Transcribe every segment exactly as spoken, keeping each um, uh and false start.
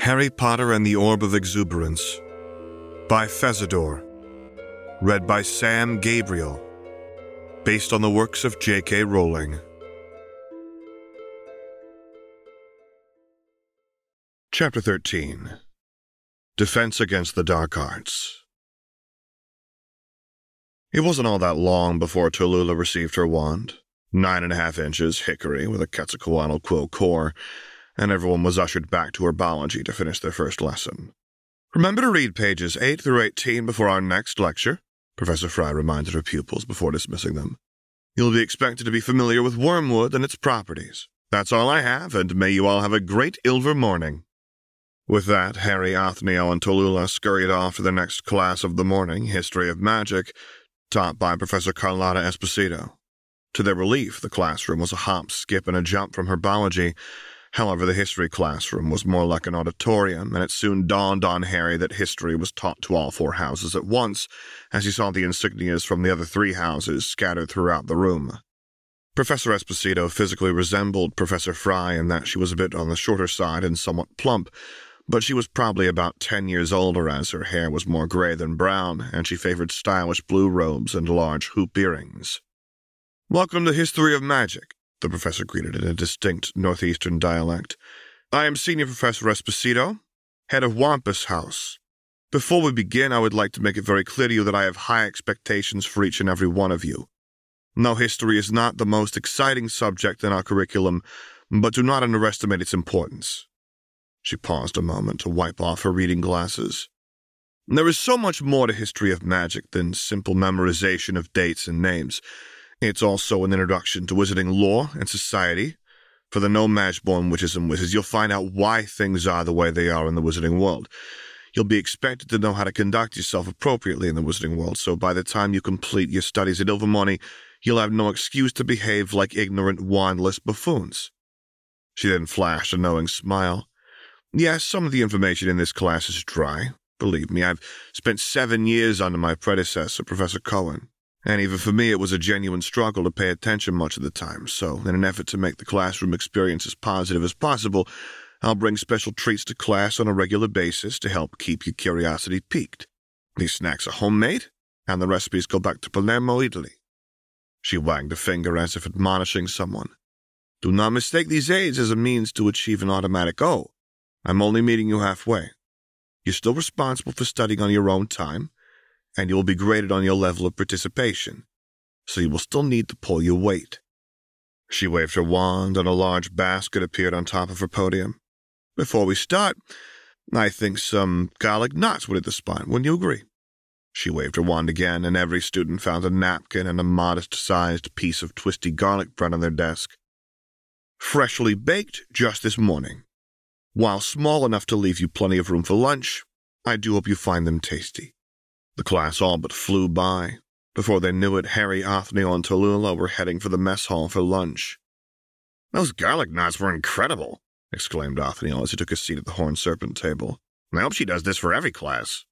Harry Potter and the Orb of Exuberance by Fezador. Read by Sam Gabriel. Based on the works of J K Rowling. Chapter thirteen. Defense Against the Dark Arts. It wasn't all that long before Tallulah received her wand, nine and a half inches hickory with a Quetzalcoatl Quo core, and everyone was ushered back to herbology to finish their first lesson. Remember to read pages eight through eighteen before our next lecture, Professor Fry reminded her pupils before dismissing them. You'll be expected to be familiar with wormwood and its properties. That's all I have, and may you all have a great Ilver morning. With that, Harry, Othniel, and Tallulah scurried off to the next class of the morning, History of Magic, taught by Professor Carlotta Esposito. To their relief, the classroom was a hop, skip, and a jump from herbology. However, the history classroom was more like an auditorium, and it soon dawned on Harry that history was taught to all four houses at once, as he saw the insignias from the other three houses scattered throughout the room. Professor Esposito physically resembled Professor Fry in that she was a bit on the shorter side and somewhat plump, but she was probably about ten years older as her hair was more gray than brown, and she favored stylish blue robes and large hoop earrings. "Welcome to History of Magic," the professor greeted in a distinct northeastern dialect. "I am Senior Professor Esposito, head of Wampus House. Before we begin, I would like to make it very clear to you that I have high expectations for each and every one of you. Now, history is not the most exciting subject in our curriculum, but do not underestimate its importance." She paused a moment to wipe off her reading glasses. "There is so much more to History of Magic than simple memorization of dates and names. It's also an introduction to wizarding lore and society. For the no-match-born witches and wizards, you'll find out why things are the way they are in the wizarding world. You'll be expected to know how to conduct yourself appropriately in the wizarding world, so by the time you complete your studies at Ilvermorny, you'll have no excuse to behave like ignorant, wandless buffoons." She then flashed a knowing smile. "Yes, some of the information in this class is dry. Believe me, I've spent seven years under my predecessor, Professor Cohen. And even for me, it was a genuine struggle to pay attention much of the time, so in an effort to make the classroom experience as positive as possible, I'll bring special treats to class on a regular basis to help keep your curiosity piqued. These snacks are homemade, and the recipes go back to Palermo, Italy." She wagged a finger as if admonishing someone. "Do not mistake these aids as a means to achieve an automatic O. I'm only meeting you halfway. You're still responsible for studying on your own time, and you will be graded on your level of participation, so you will still need to pull your weight." She waved her wand, and a large basket appeared on top of her podium. "Before we start, I think some garlic knots would hit the spot, wouldn't you agree?" She waved her wand again, and every student found a napkin and a modest-sized piece of twisty garlic bread on their desk. "Freshly baked just this morning. While small enough to leave you plenty of room for lunch, I do hope you find them tasty." The class all but flew by. Before they knew it, Harry, Othniel, and Tallulah were heading for the mess hall for lunch. "Those garlic knots were incredible," exclaimed Othniel as he took a seat at the Horned Serpent table. "I hope she does this for every class."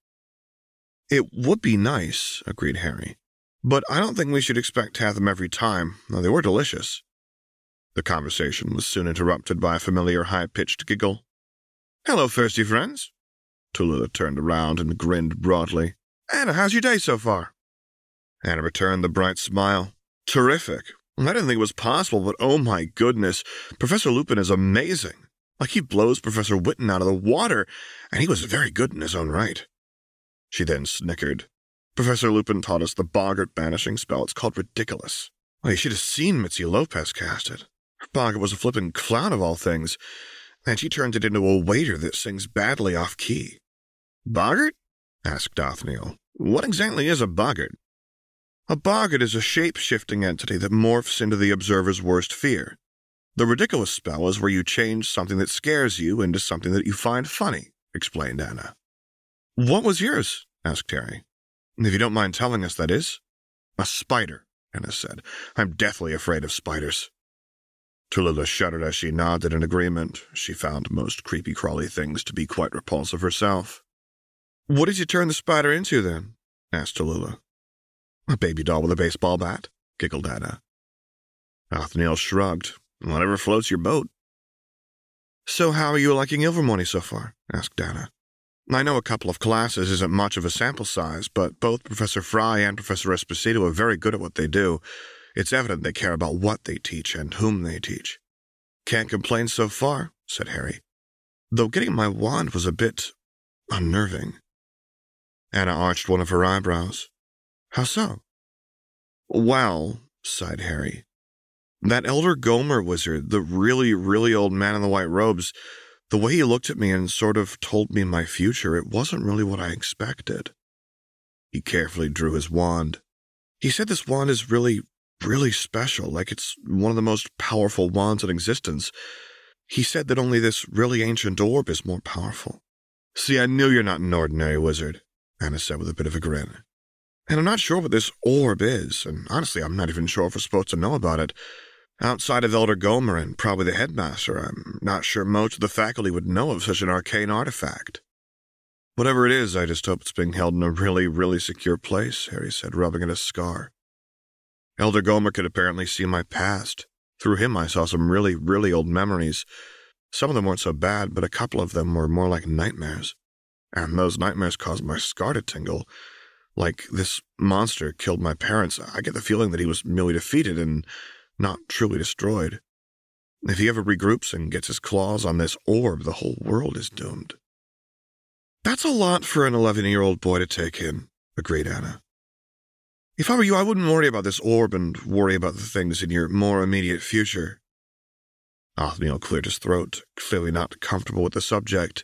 "It would be nice," agreed Harry, "but I don't think we should expect to have them every time, though they were delicious." The conversation was soon interrupted by a familiar high-pitched giggle. "Hello, thirsty friends." Tallulah turned around and grinned broadly. "Anna, how's your day so far?" Anna returned the bright smile. "Terrific. I didn't think it was possible, but oh my goodness, Professor Lupin is amazing. Like he blows Professor Whitten out of the water, and he was very good in his own right." She then snickered. "Professor Lupin taught us the Boggart banishing spell. It's called Ridiculous. Well, you should have seen Mitzi Lopez cast it. Her Boggart was a flippin' clown of all things, and she turned it into a waiter that sings badly off-key." "Boggart?" asked Othniel. "What exactly is a boggart?" "A boggart is a shape-shifting entity that morphs into the observer's worst fear. The ridiculous spell is where you change something that scares you into something that you find funny," explained Anna. "What was yours?" asked Harry. "If you don't mind telling us, that is." "A spider," Anna said. "I'm deathly afraid of spiders." Tallulah shuddered as she nodded in agreement. She found most creepy-crawly things to be quite repulsive herself. "What did you turn the spider into, then?" asked Tallulah. "A baby doll with a baseball bat," giggled Anna. Othniel shrugged. "Whatever floats your boat." "So how are you liking Ilvermorny so far?" asked Anna. "I know a couple of classes isn't much of a sample size, but both Professor Fry and Professor Esposito are very good at what they do. It's evident they care about what they teach and whom they teach." "Can't complain so far," said Harry, "though getting my wand was a bit unnerving." Anna arched one of her eyebrows. "How so?" "Well," sighed Harry, "that Elder Gomer wizard, the really, really old man in the white robes, the way he looked at me and sort of told me my future, it wasn't really what I expected." He carefully drew his wand. "He said this wand is really, really special, like it's one of the most powerful wands in existence. He said that only this really ancient orb is more powerful." "See, I knew you're not an ordinary wizard," Anna said with a bit of a grin. "And I'm not sure what this orb is, and honestly, I'm not even sure if we're supposed to know about it. Outside of Elder Gomer and probably the headmaster, I'm not sure most of the faculty would know of such an arcane artifact." "Whatever it is, I just hope it's being held in a really, really secure place," Harry said, rubbing at his scar. "Elder Gomer could apparently see my past. Through him, I saw some really, really old memories. Some of them weren't so bad, but a couple of them were more like nightmares. And those nightmares caused my scar to tingle. Like this monster killed my parents. I get the feeling that he was merely defeated and not truly destroyed. If he ever regroups and gets his claws on this orb, the whole world is doomed." "That's a lot for an eleven-year-old boy to take in," agreed Anna. "If I were you, I wouldn't worry about this orb and worry about the things in your more immediate future." Othniel cleared his throat, clearly not comfortable with the subject.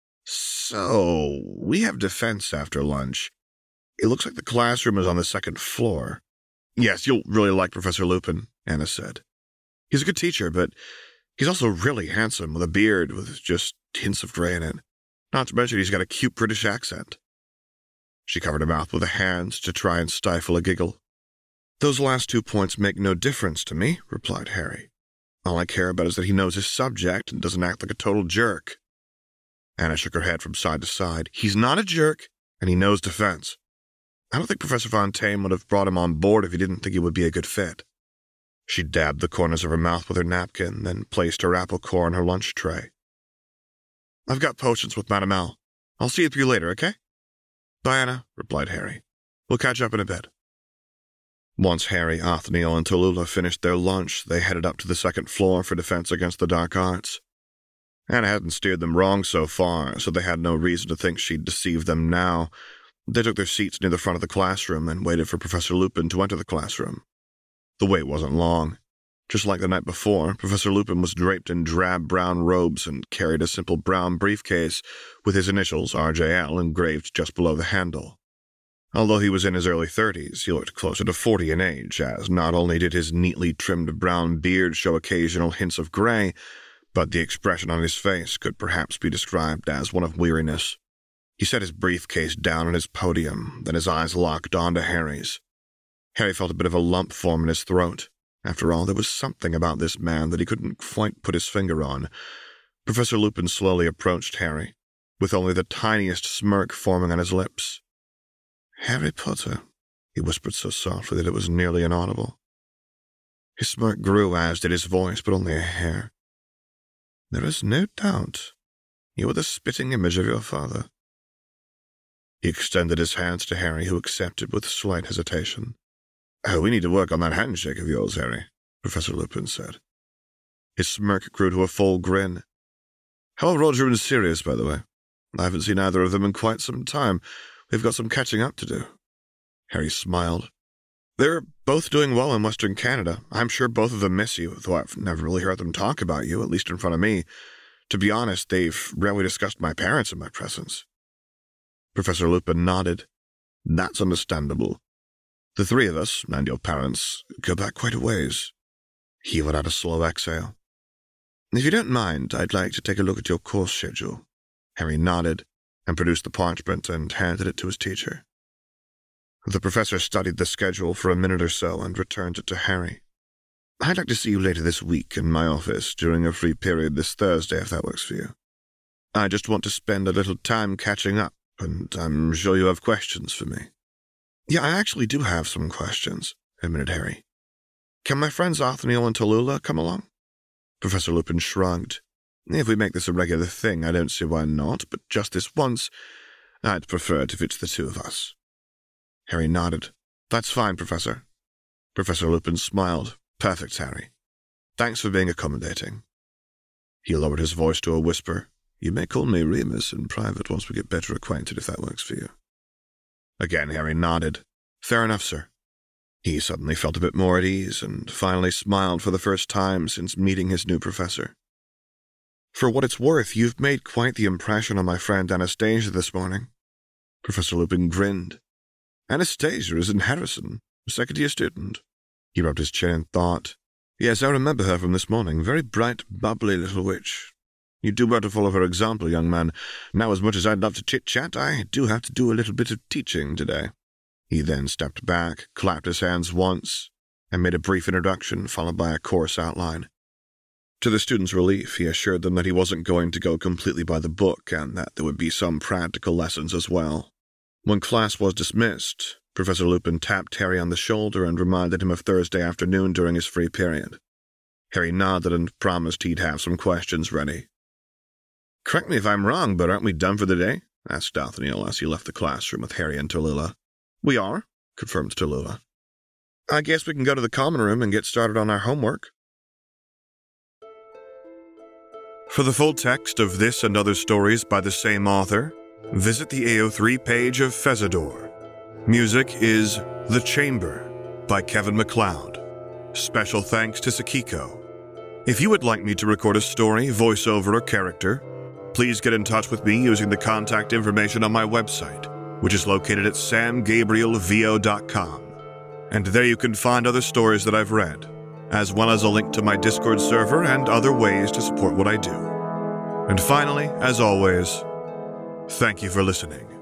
"So, we have defense after lunch. It looks like the classroom is on the second floor." "Yes, you'll really like Professor Lupin," Anna said. "He's a good teacher, but he's also really handsome, with a beard with just hints of gray in it. Not to mention he's got a cute British accent." She covered her mouth with her hands to try and stifle a giggle. "Those last two points make no difference to me," replied Harry. "All I care about is that he knows his subject and doesn't act like a total jerk." Anna shook her head from side to side. "He's not a jerk, and he knows defense. I don't think Professor Fontaine would have brought him on board if he didn't think he would be a good fit." She dabbed the corners of her mouth with her napkin, then placed her apple core on her lunch tray. "I've got potions with Madame L. I'll see you later, okay?" "Bye, Anna," replied Harry. "We'll catch up in a bit." Once Harry, Othniel, and Tallulah finished their lunch, they headed up to the second floor for defense against the dark arts. Anna hadn't steered them wrong so far, so they had no reason to think she'd deceive them now. They took their seats near the front of the classroom and waited for Professor Lupin to enter the classroom. The wait wasn't long. Just like the night before, Professor Lupin was draped in drab brown robes and carried a simple brown briefcase with his initials, R J L, engraved just below the handle. Although he was in his early thirties, he looked closer to forty in age, as not only did his neatly trimmed brown beard show occasional hints of gray, but the expression on his face could perhaps be described as one of weariness. He set his briefcase down on his podium, then his eyes locked onto Harry's. Harry felt a bit of a lump form in his throat. After all, there was something about this man that he couldn't quite put his finger on. Professor Lupin slowly approached Harry, with only the tiniest smirk forming on his lips. "Harry Potter," he whispered so softly that it was nearly inaudible. His smirk grew, as did his voice, but only a hair. "There is no doubt you are the spitting image of your father." He extended his hands to Harry, who accepted with slight hesitation. "Oh, we need to work on that handshake of yours, Harry," Professor Lupin said. His smirk grew to a full grin. "How are Roger and Sirius, by the way? I haven't seen either of them in quite some time. We've got some catching up to do." Harry smiled. "They're both doing well in Western Canada. I'm sure both of them miss you, though I've never really heard them talk about you, at least in front of me. To be honest, they've rarely discussed my parents in my presence." Professor Lupin nodded. "That's understandable. The three of us, and your parents, go back quite a ways." He let out a slow exhale. "If you don't mind, I'd like to take a look at your course schedule." Harry nodded and produced the parchment and handed it to his teacher. The professor studied the schedule for a minute or so and returned it to Harry. "I'd like to see you later this week in my office during a free period this Thursday, if that works for you. I just want to spend a little time catching up, and I'm sure you have questions for me." "Yeah, I actually do have some questions," admitted Harry. "Can my friends Othniel and Tallulah come along?" Professor Lupin shrugged. If we make this a regular thing, I don't see why not, but just this once, I'd prefer it if it's the two of us." Harry nodded. "That's fine, Professor." Professor Lupin smiled. "Perfect, Harry. Thanks for being accommodating." He lowered his voice to a whisper. "You may call me Remus in private once we get better acquainted, if that works for you." Again, Harry nodded. "Fair enough, sir." He suddenly felt a bit more at ease, and finally smiled for the first time since meeting his new professor. "For what it's worth, you've made quite the impression on my friend Anastasia this morning." Professor Lupin grinned. "Anastasia is in Harrison, a second-year student." He rubbed his chin in thought. "Yes, I remember her from this morning. Very bright, bubbly little witch. You do well to follow her example, young man. Now, as much as I'd love to chit-chat, I do have to do a little bit of teaching today." He then stepped back, clapped his hands once, and made a brief introduction, followed by a course outline. To the students' relief, he assured them that he wasn't going to go completely by the book, and that there would be some practical lessons as well. When class was dismissed, Professor Lupin tapped Harry on the shoulder and reminded him of Thursday afternoon during his free period. Harry nodded and promised he'd have some questions ready. "Correct me if I'm wrong, but aren't we done for the day?" asked Othniel as he left the classroom with Harry and Tallulah. "We are," confirmed Tallulah. "I guess we can go to the common room and get started on our homework." For the full text of this and other stories by the same author, visit the A O three page of Fezador. Music is The Chamber by Kevin MacLeod. Special thanks to Sakiko. If you would like me to record a story, voiceover, or character, please get in touch with me using the contact information on my website, which is located at sam gabriel v o dot com. And there you can find other stories that I've read, as well as a link to my Discord server and other ways to support what I do. And finally, as always, thank you for listening.